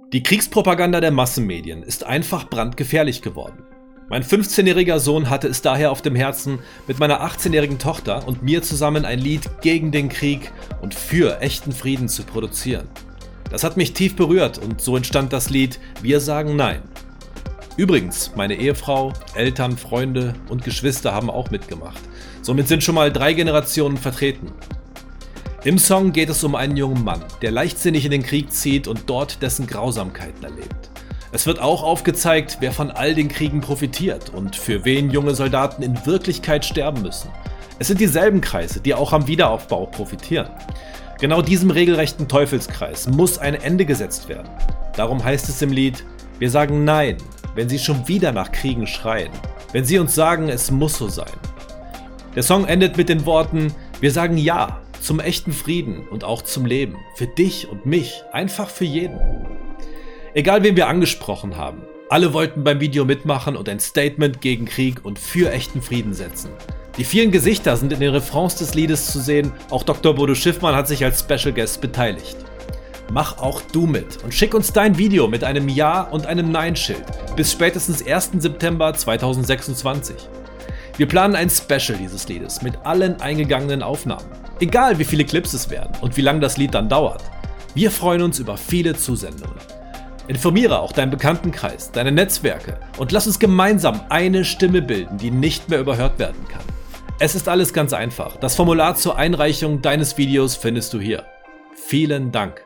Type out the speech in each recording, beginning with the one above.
Die Kriegspropaganda der Massenmedien ist einfach brandgefährlich geworden. Mein 15-jähriger Sohn hatte es daher auf dem Herzen, mit meiner 18-jährigen Tochter und mir zusammen ein Lied gegen den Krieg und für echten Frieden zu produzieren. Das hat mich tief berührt und so entstand das Lied Wir sagen Nein. Übrigens, meine Ehefrau, Eltern, Freunde und Geschwister haben auch mitgemacht. Somit sind schon mal 3 Generationen vertreten. Im Song geht es um einen jungen Mann, der leichtsinnig in den Krieg zieht und dort dessen Grausamkeiten erlebt. Es wird auch aufgezeigt, wer von all den Kriegen profitiert und für wen junge Soldaten in Wirklichkeit sterben müssen. Es sind dieselben Kreise, die auch am Wiederaufbau profitieren. Genau diesem regelrechten Teufelskreis muss ein Ende gesetzt werden. Darum heißt es im Lied, wir sagen Nein, wenn sie schon wieder nach Kriegen schreien, wenn sie uns sagen, es muss so sein. Der Song endet mit den Worten, wir sagen Ja zum echten Frieden und auch zum Leben, für dich und mich, einfach für jeden. Egal wen wir angesprochen haben, alle wollten beim Video mitmachen und ein Statement gegen Krieg und für echten Frieden setzen. Die vielen Gesichter sind in den Refrains des Liedes zu sehen, auch Dr. Bodo Schiffmann hat sich als Special Guest beteiligt. Mach auch du mit und schick uns dein Video mit einem Ja und einem Nein-Schild bis spätestens 1. September 2026. Wir planen ein Special dieses Liedes mit allen eingegangenen Aufnahmen. Egal wie viele Clips es werden und wie lang das Lied dann dauert. Wir freuen uns über viele Zusendungen. Informiere auch deinen Bekanntenkreis, deine Netzwerke und lass uns gemeinsam eine Stimme bilden, die nicht mehr überhört werden kann. Es ist alles ganz einfach. Das Formular zur Einreichung deines Videos findest du hier. Vielen Dank.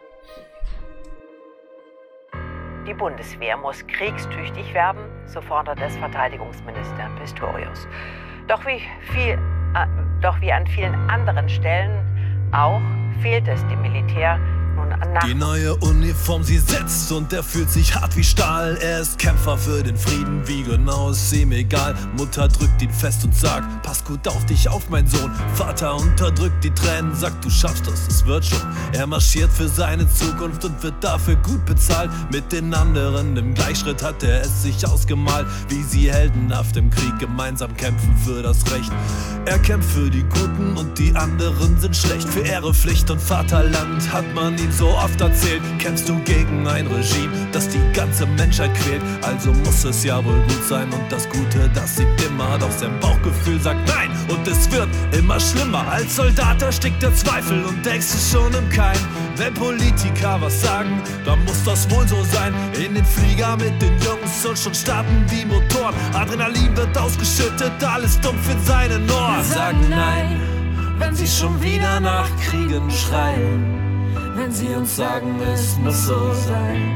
Die Bundeswehr muss kriegstüchtig werden, so fordert es Verteidigungsminister Pistorius. Doch wie an vielen anderen Stellen auch fehlt es dem Militär nun an Die neue Uniform, sie sitzt und er fühlt sich hart wie Stahl. Er ist Kämpfer für den Frieden, wie genau ist ihm egal. Mutter drückt ihn fest und sagt, pass gut auf dich auf, mein Sohn. Vater unterdrückt die Tränen, sagt, du schaffst das, es wird schon. Er marschiert für seine Zukunft und wird dafür gut bezahlt. Mit den anderen im Gleichschritt hat er es sich ausgemalt, wie sie heldenhaft im Krieg gemeinsam kämpfen für das Recht. Er kämpft für die Guten und die anderen sind schlecht. Für Ehre, Pflicht und Vaterland hat man ihn so oft erzählt. Kämpfst du gegen ein Regime, das die ganze Menschheit quält, also muss es ja wohl gut sein. Und das Gute, das siegt immer, doch sein Bauchgefühl sagt nein. Und es wird immer schlimmer. Als Soldat erstickt der Zweifel und denkst du schon im Keim. Wenn Politiker was sagen, dann muss das wohl so sein. In den Flieger mit den Jungs und schon starten die Motoren. Adrenalin wird ausgeschüttet, alles dumpf in seinen Ohren. Wir sagen nein, wenn sie schon wieder nach Kriegen schreien. Wenn sie uns sagen, es muss so sein,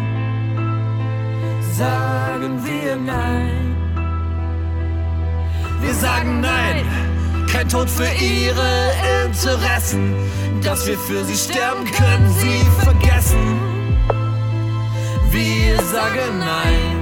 sagen wir nein. Wir sagen nein, kein Tod für ihre Interessen. Dass wir für sie sterben, können sie vergessen. Wir sagen nein.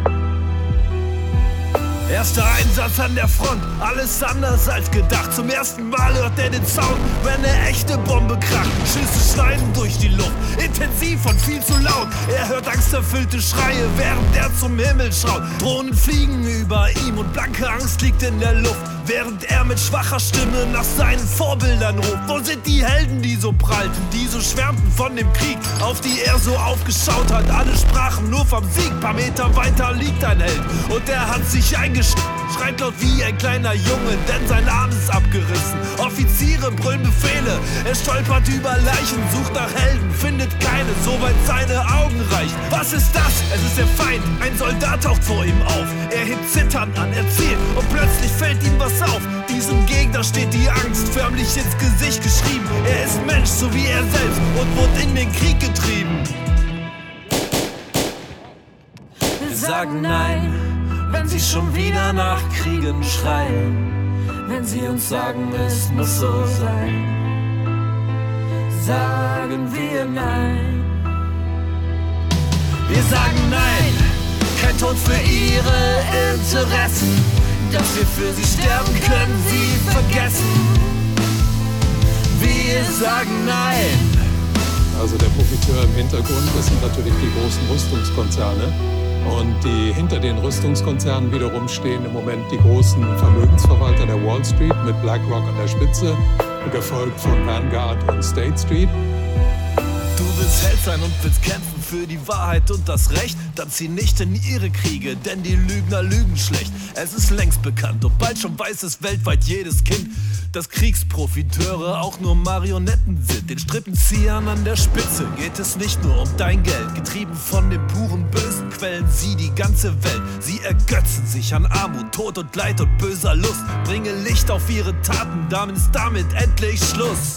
Erster Einsatz an der Front, alles anders als gedacht. Zum ersten Mal hört er den Sound, wenn eine echte Bombe kracht. Schüsse schneiden durch die Luft, intensiv und viel zu laut. Er hört angsterfüllte Schreie, während er zum Himmel schaut. Drohnen fliegen über ihm und blanke Angst liegt in der Luft. Während er mit schwacher Stimme nach seinen Vorbildern ruft. Wo sind die Helden, die so prallten, die so schwärmten von dem Krieg, auf die er so aufgeschaut hat? Alle sprachen nur vom Sieg, paar Meter weiter liegt ein Held und er hat sich eingeschnitten. Schreit laut wie ein kleiner Junge, denn sein Arm ist abgerissen. Offiziere brüllen Befehle, er stolpert über Leichen, sucht nach Helden, findet keine, soweit seine Augen reichen. Was ist das? Es ist der Feind, ein Soldat taucht vor ihm auf. Er hebt zitternd an, er zielt und plötzlich fällt ihm was auf. Diesem Gegner steht die Angst förmlich ins Gesicht geschrieben. Er ist Mensch, so wie er selbst, und wurde in den Krieg getrieben. Wir sagen nein, wenn sie schon wieder nach Kriegen schreien. Wenn sie uns sagen, es muss so sein, sagen wir nein. Wir sagen nein, kein Tod für ihre Interessen. Dass wir für sie sterben, können sie vergessen. Wir sagen nein. Also der Profiteur im Hintergrund, das sind natürlich die großen Rüstungskonzerne. Und die hinter den Rüstungskonzernen wiederum stehen im Moment die großen Vermögensverwalter der Wall Street mit BlackRock an der Spitze, gefolgt von Vanguard und State Street. Du willst Held sein und willst kämpfen für die Wahrheit und das Recht, dann zieh nicht in ihre Kriege, denn die Lügner lügen schlecht. Es ist längst bekannt und bald schon weiß es weltweit jedes Kind, dass Kriegsprofiteure auch nur Marionetten sind. Den Strippenziehern an der Spitze geht es nicht nur um dein Geld. Getrieben von den puren Bösen quälen sie die ganze Welt. Sie ergötzen sich an Armut, Tod und Leid und böser Lust. Bringe Licht auf ihre Taten, dann ist damit endlich Schluss.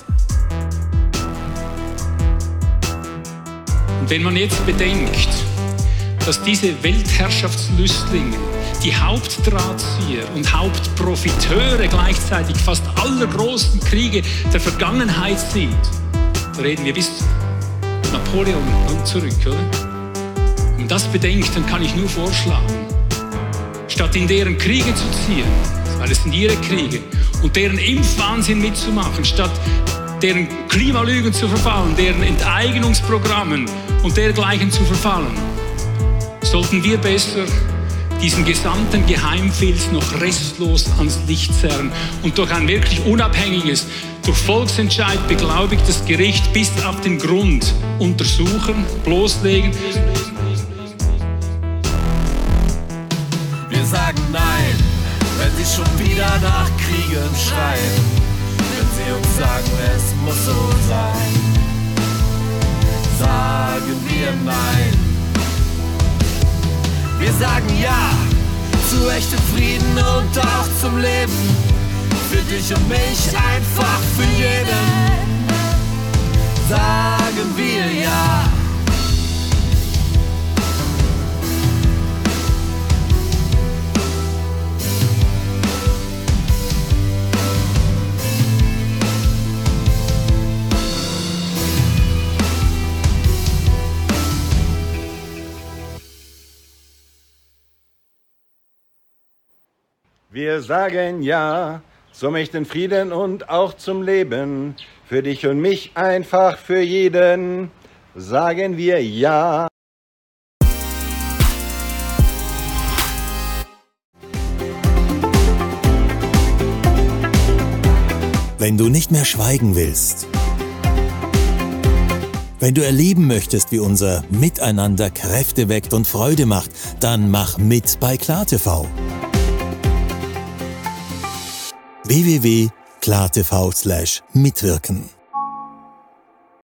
Und wenn man jetzt bedenkt, dass diese Weltherrschaftslüstlinge, die Hauptdrahtzieher und Hauptprofiteure gleichzeitig fast aller großen Kriege der Vergangenheit sind, da reden wir bis Napoleon und zurück, oder? Wenn man das bedenkt, dann kann ich nur vorschlagen, statt in deren Kriege zu ziehen, weil es sind ihre Kriege, und deren Impfwahnsinn mitzumachen, statt deren Klimalügen zu verfallen, deren Enteignungsprogrammen und dergleichen zu verfallen, sollten wir besser diesen gesamten Geheimfilz noch restlos ans Licht zerren und durch ein wirklich unabhängiges, durch Volksentscheid beglaubigtes Gericht bis auf den Grund untersuchen, bloßlegen. Wir sagen nein, wenn sie schon wieder nach Kriegen schreien. Wenn sie uns sagen, es muss so sein, sagen wir nein. Wir sagen ja zu echtem Frieden und auch zum Leben. Für dich und mich, einfach für jeden. Sagen wir ja. Wir sagen ja zum echten Frieden und auch zum Leben. Für dich und mich, einfach für jeden. Sagen wir ja. Wenn du nicht mehr schweigen willst, wenn du erleben möchtest, wie unser Miteinander Kräfte weckt und Freude macht, dann mach mit bei KlarTV. www.klartv/mitwirken